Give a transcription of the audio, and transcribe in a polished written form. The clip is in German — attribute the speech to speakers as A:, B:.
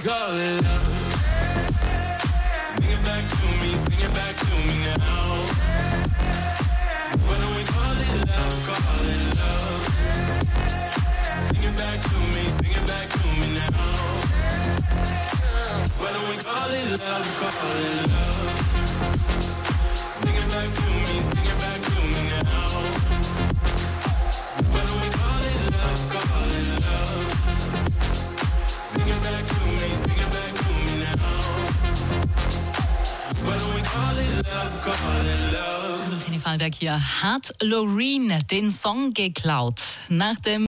A: call it love? Sing it back to me now. Why don't we call it love, call it love? Sing it back to me now. Why don't we call it love, call it love? Sing it back to me now. Why don't we call it love, call it love? Sing it back to me now. Why don't we call it love?
B: Tini Fallberg hier hat Loreen den Song geklaut. Nach dem